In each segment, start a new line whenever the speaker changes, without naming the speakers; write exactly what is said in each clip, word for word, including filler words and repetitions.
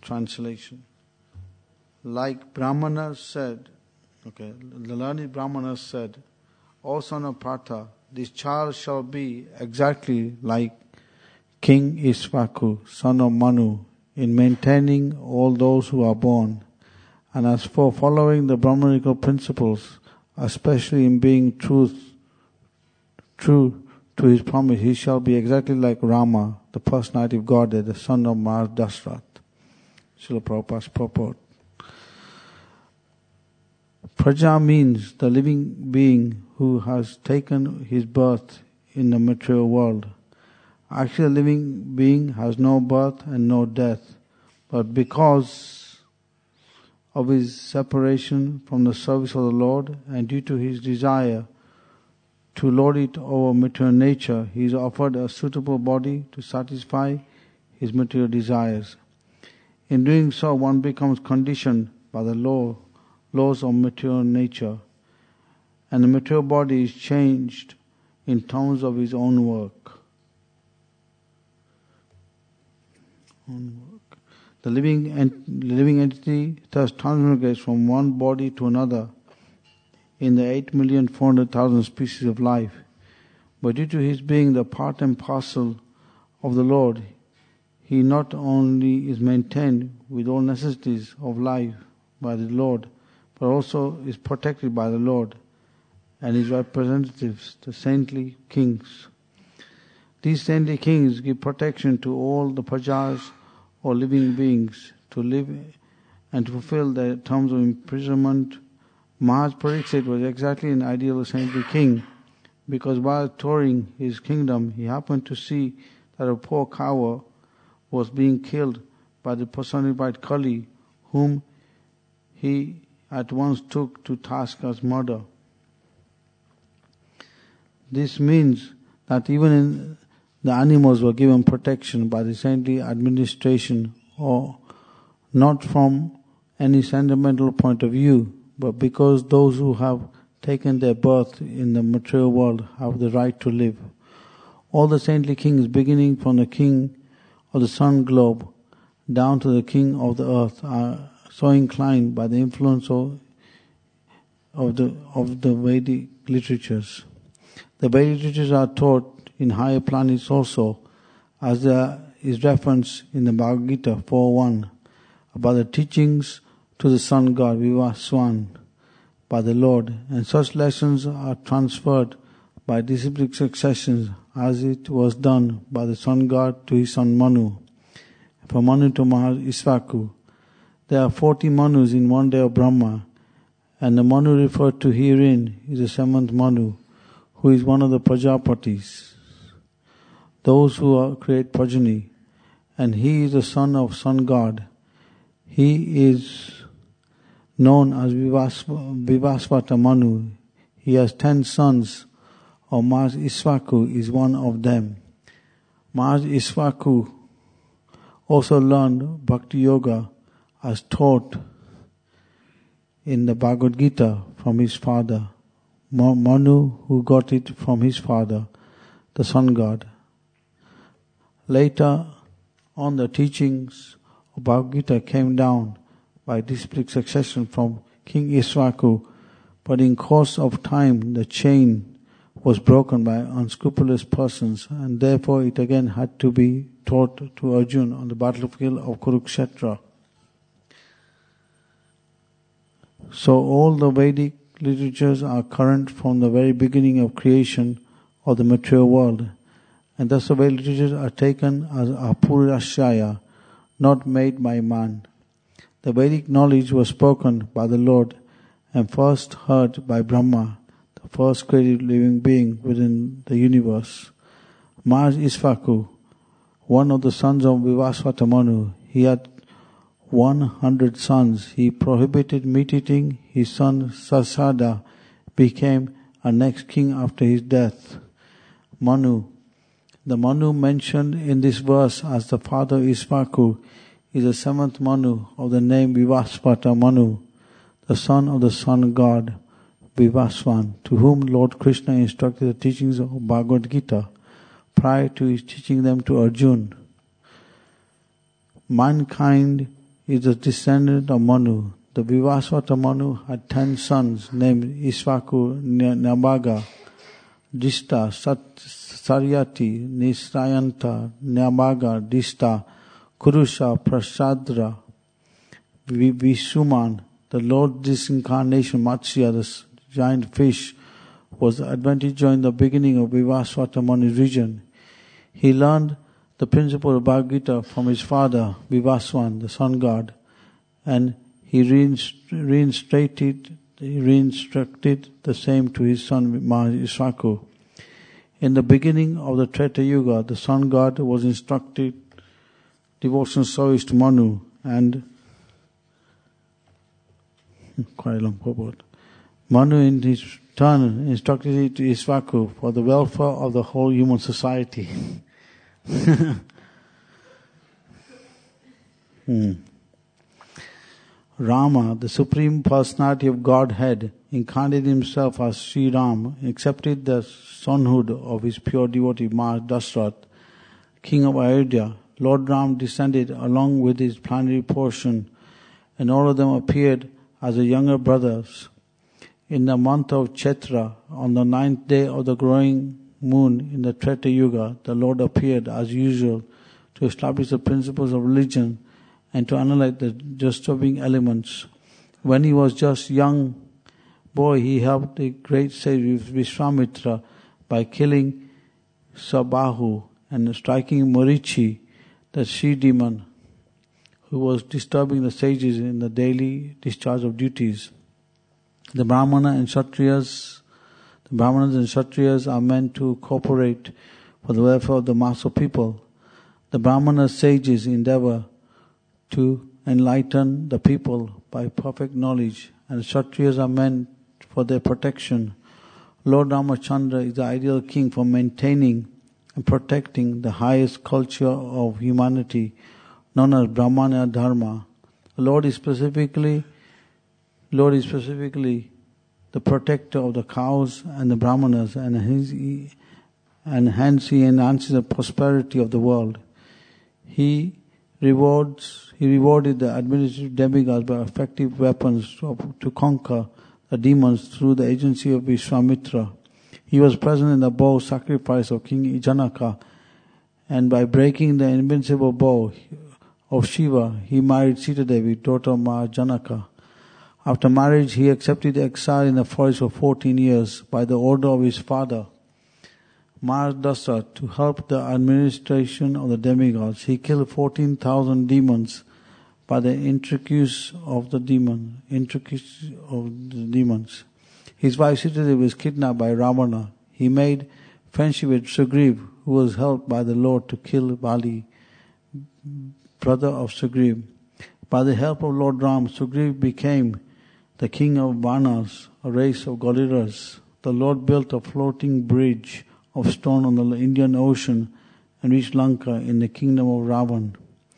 Translation. Like Brahmana said, okay, the learned Brahmana said, O son of Partha, this child shall be exactly like King Ishvaku, son of Manu, in maintaining all those who are born. And as for following the Brahmanical principles, especially in being truth, true to his promise, he shall be exactly like Rama, the personality of Godhead, the son of Maharaj Dashrath. Srila Prabhupada's purport. Praja means the living being who has taken his birth in the material world. Actually, a living being has no birth and no death, but because of his separation from the service of the Lord and due to his desire to lord it over material nature, he is offered a suitable body to satisfy his material desires. In doing so, one becomes conditioned by the law, laws of material nature, and the material body is changed in terms of his own work. Own work. The living, ent- living entity thus transmigrates from one body to another in the eight million four hundred thousand species of life. But due to his being the part and parcel of the Lord, he not only is maintained with all necessities of life by the Lord, but also is protected by the Lord and his representatives, the saintly kings. These saintly kings give protection to all the prajas or living beings to live and to fulfill their terms of imprisonment. Maharaj Pariksit was exactly an ideal saintly king, because while touring his kingdom, he happened to see that a poor cow was being killed by the personified Kali, whom he at once took to task as murder. This means that even in the animals were given protection by the saintly administration, or not from any sentimental point of view, but because those who have taken their birth in the material world have the right to live. All the saintly kings, beginning from the king of the sun globe down to the king of the earth, are so inclined by the influence of, of the of the Vedic literatures. The Vedic literatures are taught in higher planets also, as there is reference in the Bhagavad Gita four one about the teachings to the sun god Vivaswan by the Lord, and such lessons are transferred by disciplic successions as it was done by the sun god to his son Manu, from Manu to Maharaj Ishvaku. There are forty Manus in one day of Brahma, and the Manu referred to herein is the seventh Manu, who is one of the Prajapatis, those who are create progeny, and he is the son of sun god. He is known as Vivasva, Vivasvata Manu. He has ten sons, or Maharaj Ishvaku is one of them. Maharaj Ishvaku also learned Bhakti Yoga as taught in the Bhagavad Gita from his father, Manu, who got it from his father, the sun god. Later on, the teachings of Bhagavad Gita came down by disciplic succession from King Ishvaku, but in course of time the chain was broken by unscrupulous persons, and therefore it again had to be taught to Arjuna on the battlefield of Kurukshetra. So all the Vedic literatures are current from the very beginning of creation of the material world, and thus the Vedic literatures are taken as apurashaya, not made by man. The Vedic knowledge was spoken by the Lord and first heard by Brahma, the first created living being within the universe. Maharaj Ishvaku, one of the sons of Vivasvata Manu, he had one hundred sons. He prohibited meat eating. His son Sasada became a next king after his death. Manu, the Manu mentioned in this verse as the father Ishvaku, is the seventh Manu of the name Vivasvata Manu, the son of the sun god Vivaswan, to whom Lord Krishna instructed the teachings of Bhagavad Gita prior to his teaching them to Arjuna. Mankind is a descendant of Manu. The Vivaswata Manu had ten sons named Ishvaku, Nyabaga, Dista, Sat, Saryati, Nisrayanta, Nyabaga, Dista, Kurusha, Prasadra, Visuman. The Lord disincarnation, Matsya, the giant fish, was advantage in the beginning of Vivaswata Manu's region. He learned the principle of Bhagavad Gita from his father, Vivaswan, the sun god, and he reinstated, he reinstructed the same to his son Ishvaku. In the beginning of the Treta Yuga, the sun god was instructed devotional service to Manu, and quite a long purport. Manu in his turn instructed it to Ishvaku for the welfare of the whole human society. hmm. Rama, the Supreme Personality of Godhead, incarnated himself as Sri Ram, accepted the sonhood of his pure devotee Maharaj Dasrath, king of Ayodhya. Lord Ram descended along with his plenary portion, and all of them appeared as the younger brothers. In the month of Chaitra, on the ninth day of the growing moon in the Treta Yuga, the Lord appeared as usual to establish the principles of religion and to annihilate the disturbing elements. When he was just young boy, he helped the great sage Vishwamitra by killing Sabahu and striking Marichi, the she demon, who was disturbing the sages in the daily discharge of duties. The Brahmana and Kshatriyas, the Brahmanas and Kshatriyas are meant to cooperate for the welfare of the mass of people. The Brahmana sages endeavor to enlighten the people by perfect knowledge, and the Kshatriyas are meant for their protection. Lord Ramachandra is the ideal king for maintaining and protecting the highest culture of humanity, known as Brahmana Dharma. The Lord is specifically, Lord is specifically the protector of the cows and the Brahmanas, and his, and hence he enhances the prosperity of the world. He rewards, he rewarded the administrative demigods by effective weapons to, to conquer the demons through the agency of Vishwamitra. He was present in the bow sacrifice of King Janaka, and by breaking the invincible bow of Shiva, he married Sita Devi, daughter of Mahajanaka. After marriage, he accepted exile in the forest for fourteen years by the order of his father, Maharaj Dasrath, to help the administration of the demigods. He killed fourteen thousand demons by the intricacies of the demon, intricacies of the demons. His wife Sita Devi was kidnapped by Ravana. He made friendship with Sugriv, who was helped by the Lord to kill Bali, brother of Sugriv. By the help of Lord Ram, Sugriv became the king of Vanas, a race of gorillas. The Lord built a floating bridge of stone on the Indian Ocean and reached Lanka in the kingdom of Ravan,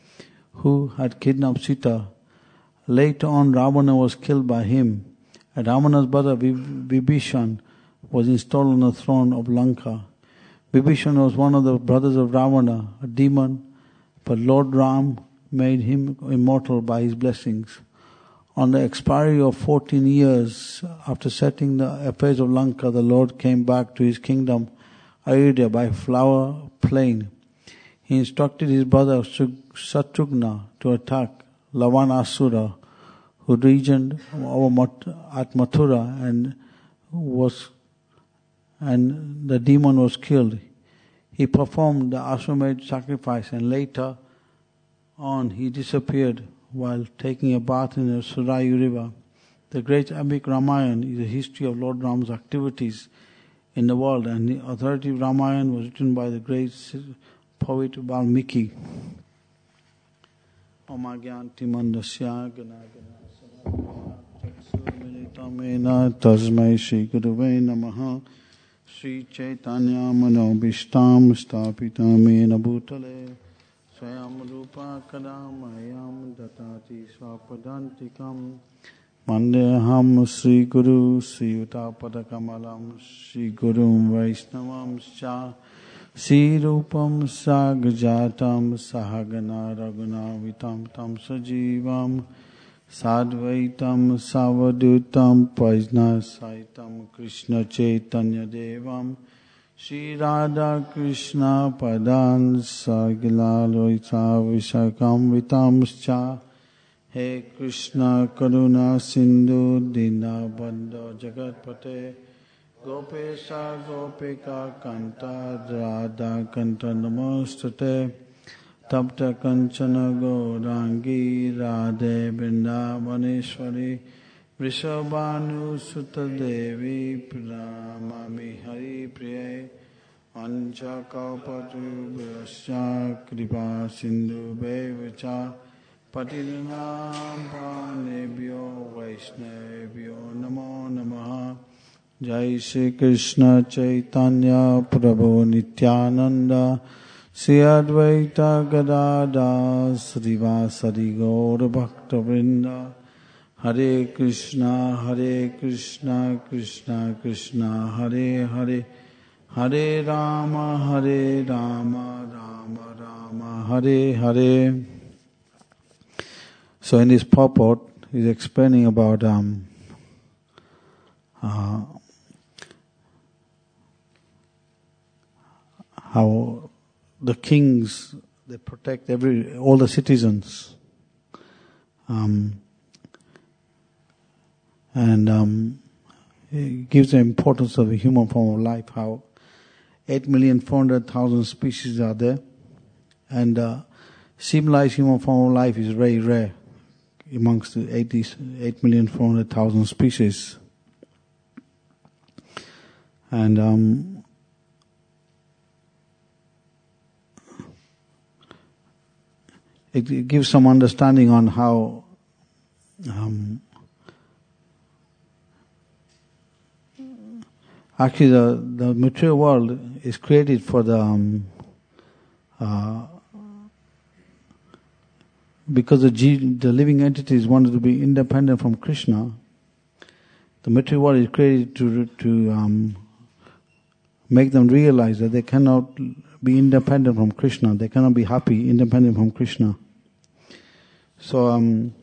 who had kidnapped Sita. Later on, Ravana was killed by him, and Ravana's brother Vibhishan was installed on the throne of Lanka. Vibhishan was one of the brothers of Ravana, a demon, but Lord Ram made him immortal by his blessings. On the expiry of fourteen years after setting the affairs of Lanka, the Lord came back to his kingdom, Ayodhya, by flower plain. He instructed his brother Shatrugna to attack Lavanasura, who regned at Mathura, and was and the demon was killed. He performed the Ashwamedh sacrifice, and later on he disappeared while taking a bath in the Sarayu river. The great epic Ramayana is a history of Lord Ram's activities in the world, and the authoritative Ramayana was written by the great poet Valmiki. Omagyantimandasya ganagana samena tasmai Shri Guruve Namaha Sri Chaitanya Manobishtam Sthapitamena Bhutale Swayam Rupa Kadamayam Datati Swapadantikam Mandeham Sri Guru Sri Utapada Kamalam Sri Gurum Vaishnavam Scha Sri Rupam Sagjatam Sahagana Raguna Vitam Tam Sajivam Sadvaitam Savadutam Pajna Saitam Krishna Chaitanya Devam Shri Radha Krishna Padan Sagila Loita Vishakam Vitamscha He Krishna Karuna Sindhu Dina Bandha Jagatpate Gopesha Gopika Kanta Radha Kanta Namastate Tapta Kanchana Gaurangi Radhe Vrindavaneshwari Vrishabhanu Sutta Devi Pranamami Hari Priye Ancha Kalpatu Vyasya Kripa Sindhu Bevacha Patinam Panebhyo Vaishnavyo Namo Namaha Jai Shri Krishna Chaitanya Prabhu Nityananda Sri Advaita Gadada Srivasadi Gaura Bhakta Vrinda Hare Krishna Hare Krishna Krishna Krishna Hare Hare Hare Rama Hare Rama Rama Rama Hare Hare. So in this purport, he's explaining about um, uh, how the kings, they protect every all the citizens, um, and um, it gives the importance of the human form of life. How eight million four hundred thousand species are there, and uh, civilized human form of life is very rare amongst the eight million four hundred thousand species, and um, it gives some understanding on how um, actually the, the material world is created for the um, uh, because the, G, the living entities wanted to be independent from Krishna. The material world is created to to um, make them realize that they cannot be independent from Krishna. They cannot be happy independent from Krishna. So, um,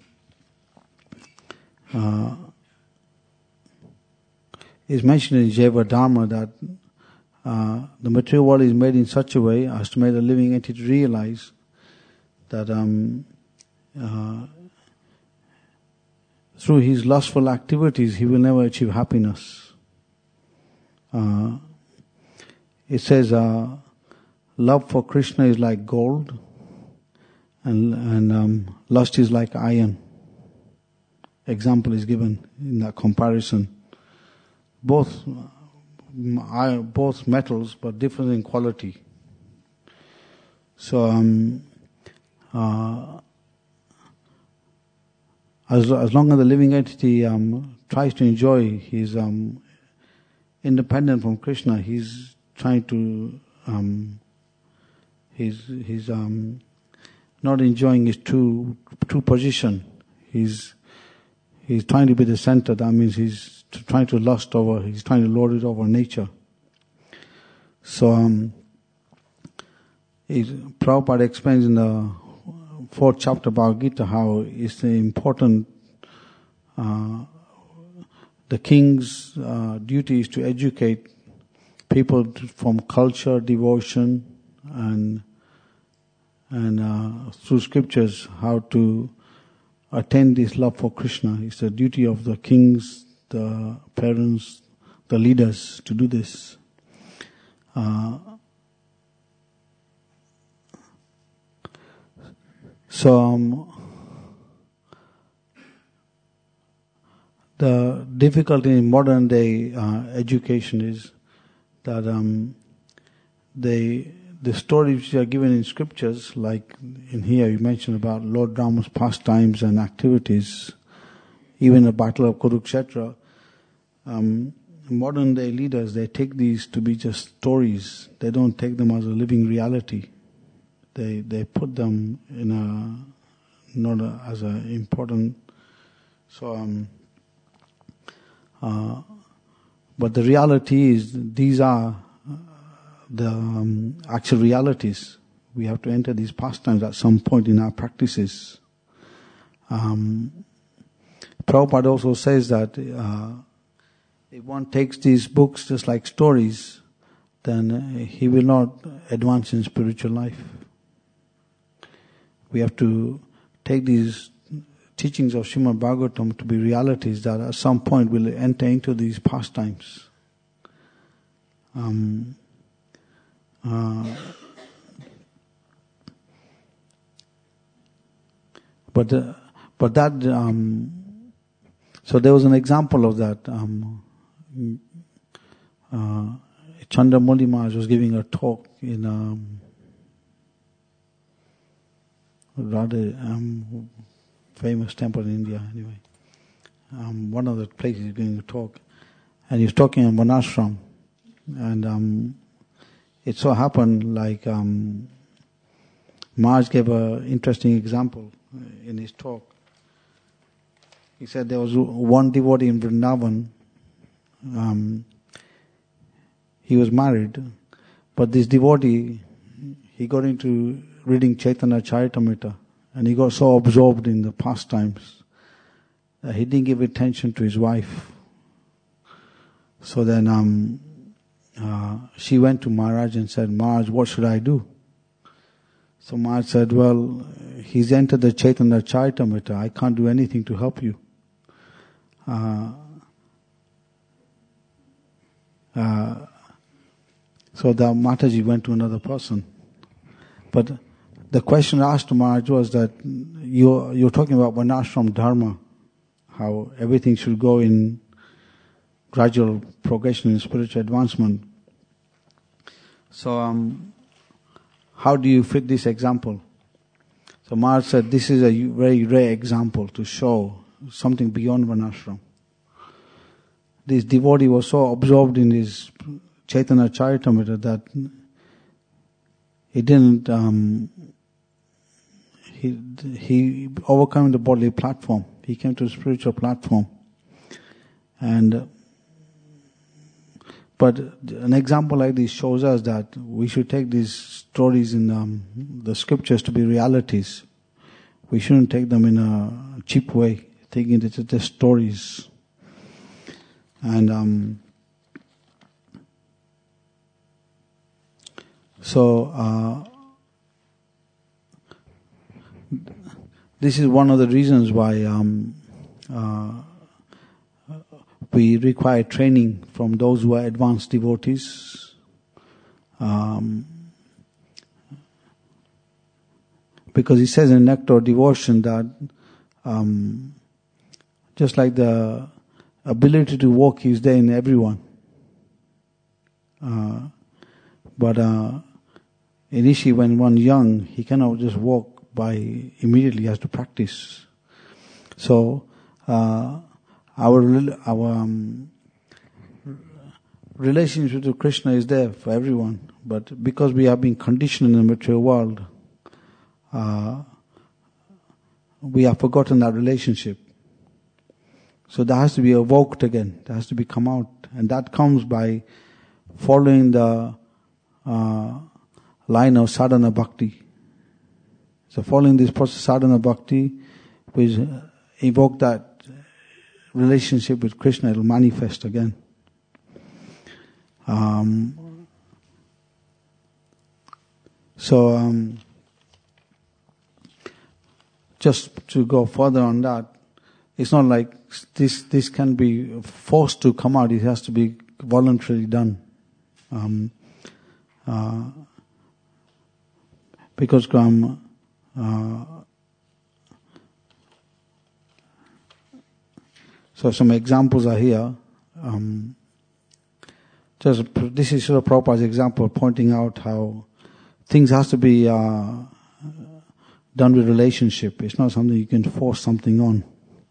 uh, it's mentioned in Jaiva Dharma that uh, the material world is made in such a way as to make the living entity realize that um, uh, through his lustful activities he will never achieve happiness. Uh, it says, uh, love for Krishna is like gold, and and um, lust is like iron. Example is given in that comparison. Both uh, both metals, but different in quality. So, um, uh, as as long as the living entity um, tries to enjoy his um, independent from Krishna, he's trying to um, he's he's um, not enjoying his true true position. He's he's trying to be the center. That means he's trying to lust over. He's trying to lord it over nature. So, um, he, Prabhupada explains in the fourth chapter of Bhagavad Gita how it's important. Uh, the king's uh, duty is to educate people to, from culture, devotion, and and uh, through scriptures how to attain this love for Krishna. It's the duty of the kings, the parents, the leaders to do this. Uh, so um, the difficulty in modern day uh, education is that um, they the stories which are given in scriptures, like in here you mentioned about Lord Rama's pastimes and activities, even the Battle of Kurukshetra, um, modern day leaders, they take these to be just stories. They don't take them as a living reality. They they put them in a not a, as a important. So, um, uh, but the reality is these are the um, actual realities. We have to enter these pastimes at some point in our practices. Um, Prabhupada also says that uh, if one takes these books just like stories, then uh, he will not advance in spiritual life. We have to take these teachings of Srimad Bhagavatam to be realities that at some point will enter into these pastimes. Um, uh, but uh, but that um, so there was an example of that. Um, uh, Chandramoli Maharaj was giving a talk in um, rather um, famous temple in India. Anyway, um, one of the places he's giving a talk, and he was talking in Varnashram, and um, it so happened like um, Maharaj gave an interesting example in his talk. He said there was one devotee in Vrindavan. Um, he was married, but this devotee, he got into reading Chaitanya Charitamrita, and he got so absorbed in the pastimes that he didn't give attention to his wife. So then um, uh, she went to Maharaj and said, Maharaj, what should I do? So Maharaj said, well, he's entered the Chaitanya Charitamrita. I can't do anything to help you. Uh, uh, so the Mataji went to another person. But the question asked to Maharaj was that you're, you're talking about Varnashram Dharma, how everything should go in gradual progression in spiritual advancement. So um, how do you fit this example? So Maharaj said this is a very rare example to show something beyond Varnashram. This devotee was so absorbed in his Chaitanya Charitamrita that he didn't, um, he, he overcame the bodily platform. He came to the spiritual platform. And, but an example like this shows us that we should take these stories in um, the scriptures to be realities. We shouldn't take them in a cheap way, thinking that it's just stories. And um, so uh, this is one of the reasons why um, uh, we require training from those who are advanced devotees. Um, because it says in Nectar of Devotion that um, just like the ability to walk is there in everyone. Uh, but uh, initially when one young, he cannot just walk by immediately, he has to practice. So uh, our our um, relationship to Krishna is there for everyone. But because we have been conditioned in the material world, uh, we have forgotten that relationship. So that has to be evoked again. That has to be come out. And that comes by following the uh, line of sadhana bhakti. So following this process sadhana bhakti, we evoke that relationship with Krishna, it will manifest again. Um, so um, just to go further on that, it's not like this this can be forced to come out. It has to be voluntarily done. Um, uh, because um, uh, so some examples are here. Um, just this is sort of Prabhupada's example, pointing out how things has to be uh, done with relationship. It's not something you can force something on.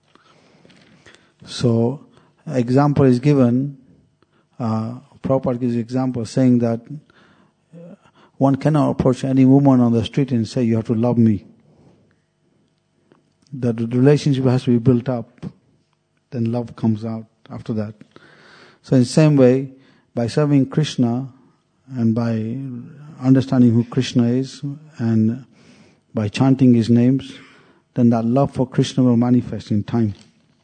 So, example is given, uh, Prabhupada gives example saying that one cannot approach any woman on the street and say, you have to love me. That the relationship has to be built up, then love comes out after that. So in the same way, by serving Krishna and by understanding who Krishna is and by chanting his names, then that love for Krishna will manifest in time.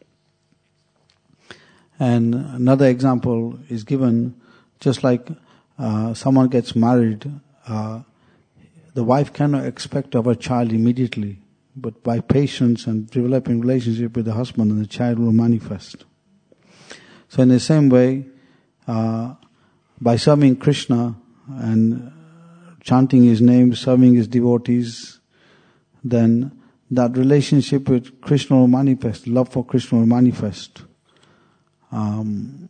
And another example is given, just like uh, someone gets married, uh, the wife cannot expect to have a child immediately, but by patience and developing relationship with the husband, and the child will manifest. So in the same way, uh, by serving Krishna and chanting his name, serving his devotees, then that relationship with Krishna will manifest, love for Krishna will manifest. Um,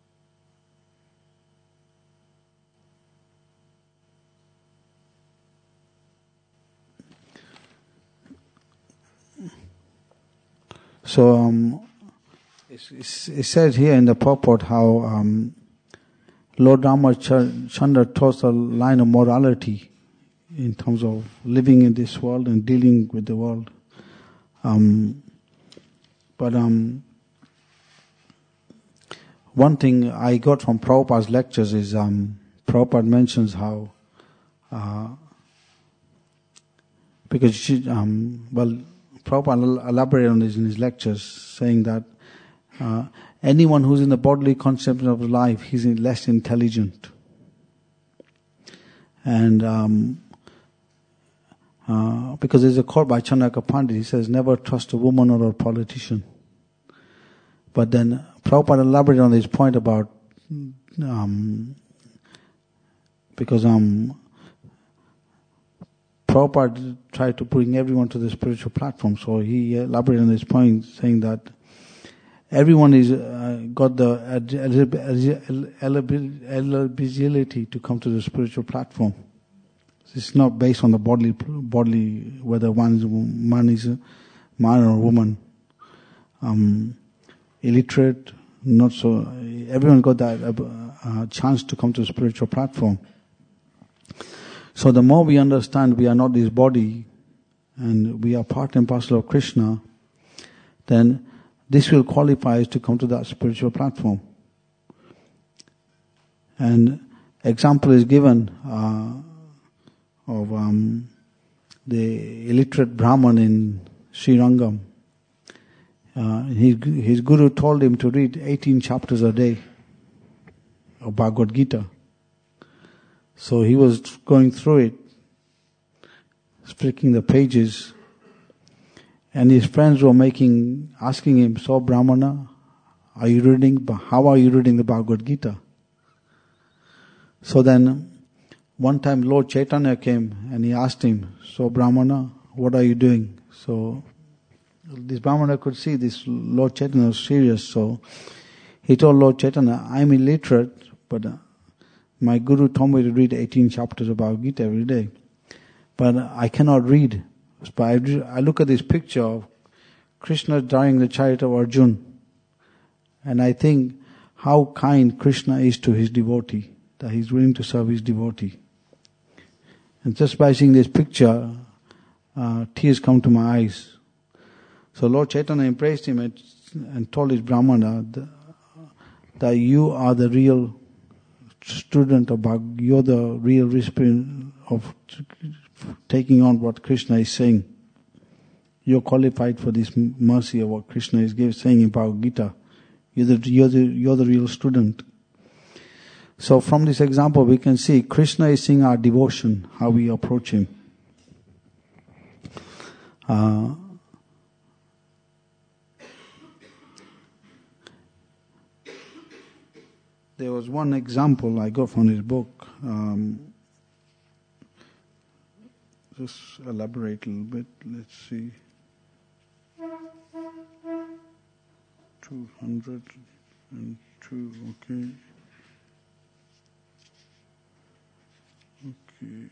so um, it's, it's, it's said here in the purport how um, Lord Ramachandra taught a line of morality in terms of living in this world and dealing with the world. Um, but um, one thing I got from Prabhupada's lectures is um, Prabhupada mentions how, uh, because she, um, well, Prabhupada elaborated on this in his lectures, saying that uh, anyone who's in the bodily conception of life, he's less intelligent. And um, uh, because there's a quote by Chandaka Pandit, he says, never trust a woman or a politician. But then Prabhupada elaborated on this point about, um, because um, Prabhupada tried to bring everyone to the spiritual platform, so he elaborated on this point, saying that everyone is uh, got the eligibility to come to the spiritual platform. It's not based on the bodily, bodily whether one's man is a man or a woman, um, illiterate, not so. Everyone got that uh, chance to come to the spiritual platform. So the more we understand we are not this body, and we are part and parcel of Krishna, then this will qualify us to come to that spiritual platform. And example is given uh, of um, the illiterate Brahman in Srirangam. Uh, his, his guru told him to read eighteen chapters a day of Bhagavad Gita. So he was going through it, flicking the pages, and his friends were making, asking him, so Brahmana, are you reading, how are you reading the Bhagavad Gita? So then, one time Lord Chaitanya came and he asked him, so Brahmana, what are you doing? So, this Brahmana could see this Lord Chaitanya was serious, so he told Lord Chaitanya, I'm illiterate, but my guru told me to read eighteen chapters of Bhagavad Gita every day. But I cannot read. But I, I look at this picture of Krishna driving the chariot of Arjuna, and I think how kind Krishna is to his devotee, that he's willing to serve his devotee. And just by seeing this picture, uh, tears come to my eyes. So Lord Chaitanya embraced him and, and told his Brahmana that, that you are the real student of Bhagavad, you're the real recipient of taking on what Krishna is saying. You're qualified for this mercy of what Krishna is giving, saying in Bhagavad Gita. You're the, you're the, you're the real student. So from this example we can see Krishna is seeing our devotion, how we approach him. Uh, there was one example I got from his book. Um, just elaborate a little bit. Let's see. two hundred two, okay. Okay.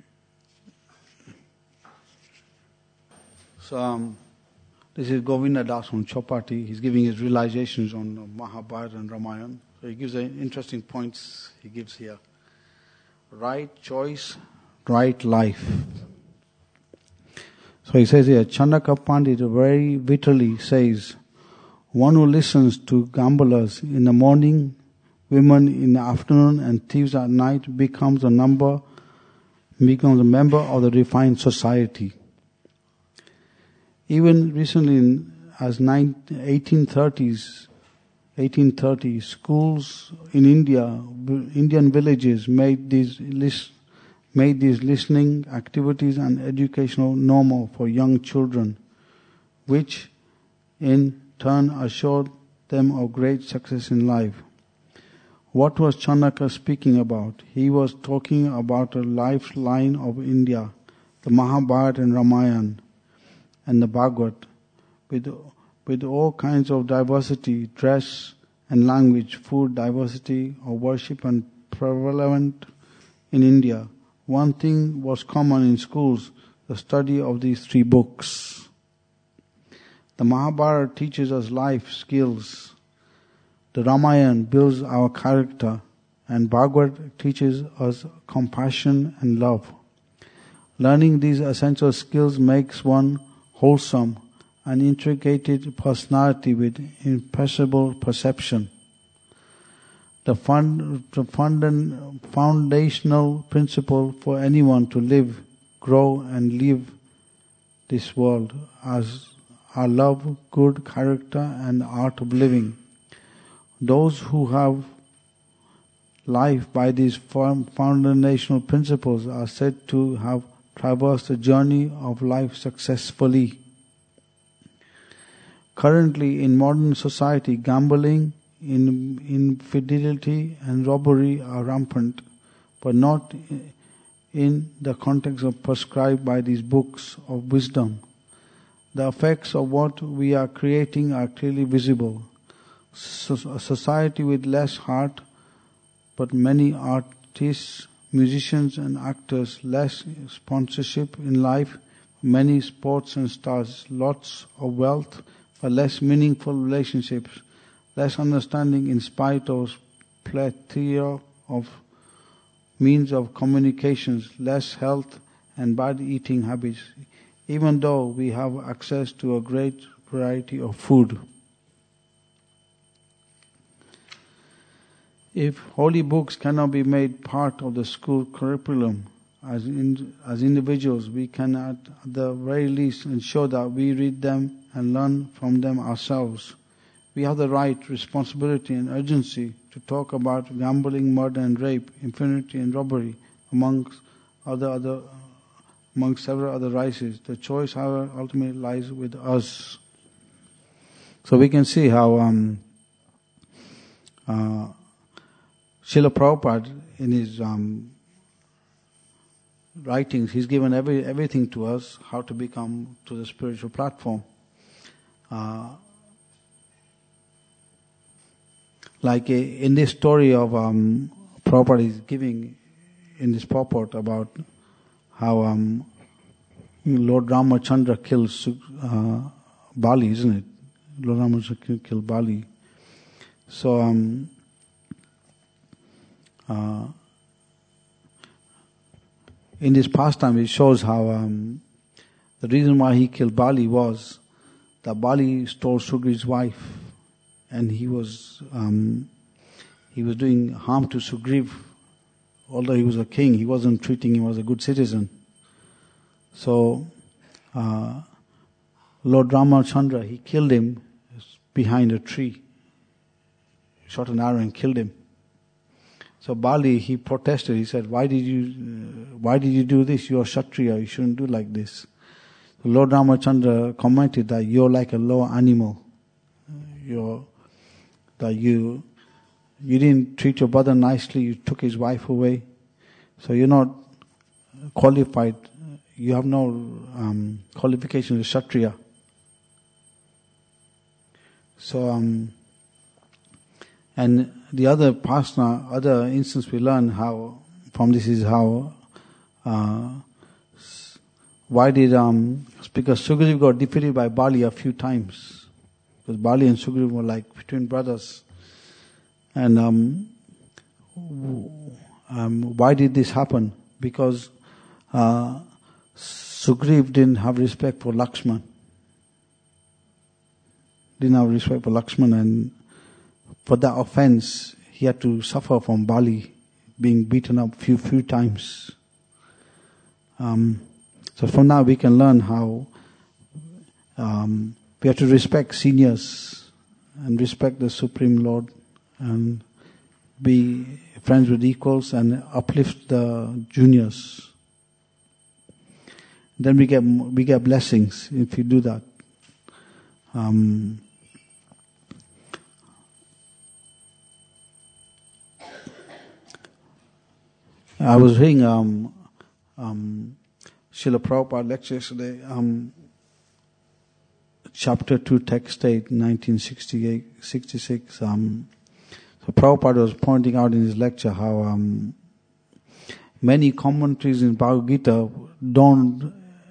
So, um, this is Govinda Das from Chopati. He's giving his realizations on Mahabharata and Ramayana. So he gives an interesting points he gives here. Right choice, right life. So he says here, Chandaka Pandit very bitterly says, one who listens to gamblers in the morning women in the afternoon and thieves at night becomes a number, becomes a member of the refined society. Even recently, in, as eighteen thirties, eighteen thirty, schools in India, Indian villages made these list, made these listening activities and educational normal for young children, which in turn assured them of great success in life. What was Chanakya speaking about? He was talking about a lifeline of India, the Mahabharata and Ramayana and the Bhagavad, with, with all kinds of diversity, dress and language, food, diversity of worship and prevalent in India. One thing was common in schools, the study of these three books. The Mahabharata teaches us life skills. The Ramayana builds our character, and Bhagavad teaches us compassion and love. Learning these essential skills makes one wholesome and integrated personality with impeccable perception. The, fund, the fund, foundational principle for anyone to live, grow and live this world as our love, good character and art of living. Those who have life by these foundational principles are said to have traversed the journey of life successfully. Currently in modern society, gambling, in, infidelity and robbery are rampant, but not in the context of prescribed by these books of wisdom. The effects of what we are creating are clearly visible. So, a society with less heart, but many artists, musicians and actors, less sponsorship in life, many sports and stars, lots of wealth, but less meaningful relationships, less understanding in spite of plethora of means of communications, less health and bad eating habits, even though we have access to a great variety of food. If holy books cannot be made part of the school curriculum, as in, as individuals, we can at the very least ensure that we read them and learn from them ourselves. We have the right, responsibility and urgency to talk about gambling, murder and rape, impunity and robbery, amongst other, other, among several other vices. The choice, however, ultimately lies with us. So we can see how um, uh, Srila Prabhupada, in his um, writings, he's given every everything to us, how to become to the spiritual platform. Uh, like a, in this story of um, Prabhupada is giving in this purport about how um, Lord Ramachandra kills uh, Bali, isn't it? Lord Ramachandra killed Bali. So um, Uh, in this pastime, it shows how um, the reason why he killed Bali was that Bali stole Sugriva's wife, and he was um, he was doing harm to Sugriva. Although he was a king, he wasn't treating him as a good citizen. So uh, Lord Ramachandra, he killed him behind a tree, shot an arrow and killed him. So Bali, he protested. He said, "Why did you, uh, why did you do this? You're Kshatriya. You shouldn't do like this." So Lord Ramachandra commented that you're like a low animal. You're that you, you didn't treat your brother nicely. You took his wife away. So you're not qualified. You have no um, qualification as Kshatriya. So um, and the other pasna, other instance we learn how, from this is how, uh, why did, um, because Sugriva got defeated by Bali a few times. Because Bali and Sugriva were like twin brothers. And um, um, why did this happen? Because uh, Sugriva didn't have respect for Lakshman. Didn't have respect for Lakshman, and for that offense, he had to suffer from Bali, being beaten up few few times. Um, so from now we can learn how um, we have to respect seniors and respect the Supreme Lord and be friends with equals and uplift the juniors. Then we get we get blessings if you do that. Um, I was hearing um, um, Srila Prabhupada lecture yesterday, um, chapter two, text eight, nineteen sixty-eight, sixty-six. Um, so Prabhupada was pointing out in his lecture how um, many commentaries in Bhagavad Gita don't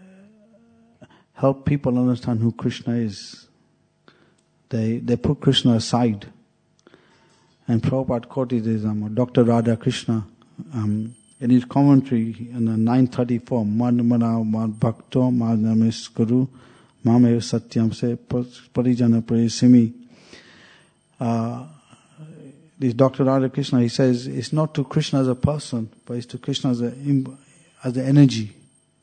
help people understand who Krishna is. They they put Krishna aside. And Prabhupada quoted his um, Doctor Radha Krishna um, in his commentary in the nine thirty-four, Madhmana Mad Bhakto Madhnamis Guru Mame Satyam Se Parijana Parisimi. Uh, this Doctor Radha Krishna, he says, it's not to Krishna as a person, but it's to Krishna as a as the energy.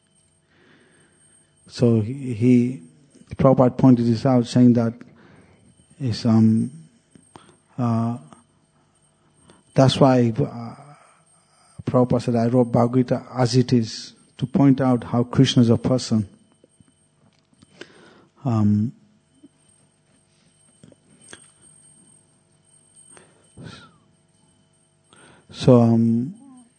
So he, he Prabhupada pointed this out, saying that it's um uh, that's why uh, Prabhupada said, I wrote Bhagavad Gita as it is, to point out how Krishna is a person. Um, so, um,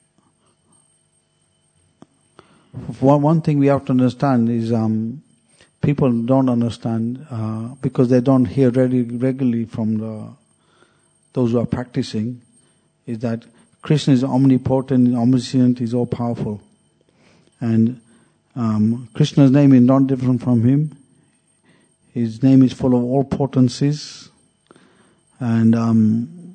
one, one thing we have to understand is um, people don't understand uh, because they don't hear really regularly from the those who are practicing, is that Krishna is omnipotent, omniscient, he's all powerful. And um, Krishna's name is not different from him. His name is full of all potencies. And um,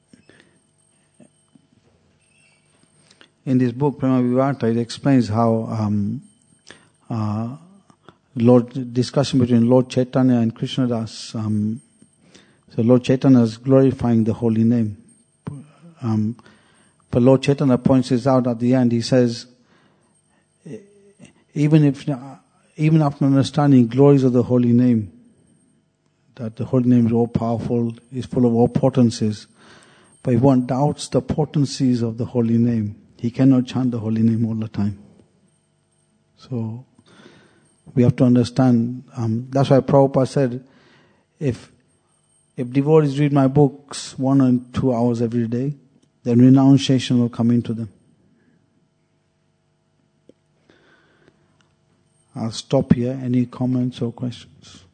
in this book, Prema Vivata, it explains how um, uh, Lord discussion between Lord Chaitanya and Krishnadas. Um, so Lord Chaitanya is glorifying the holy name. Um, but Lord Chaitanya points this out at the end. He says, even if, even after understanding glories of the holy name, that the holy name is all powerful, is full of all potencies, but if one doubts the potencies of the holy name, he cannot chant the holy name all the time. So we have to understand. Um, that's why Prabhupada said, if if devotees read my books one and two hours every day, then renunciation will come into them. I'll stop here. Any comments or questions?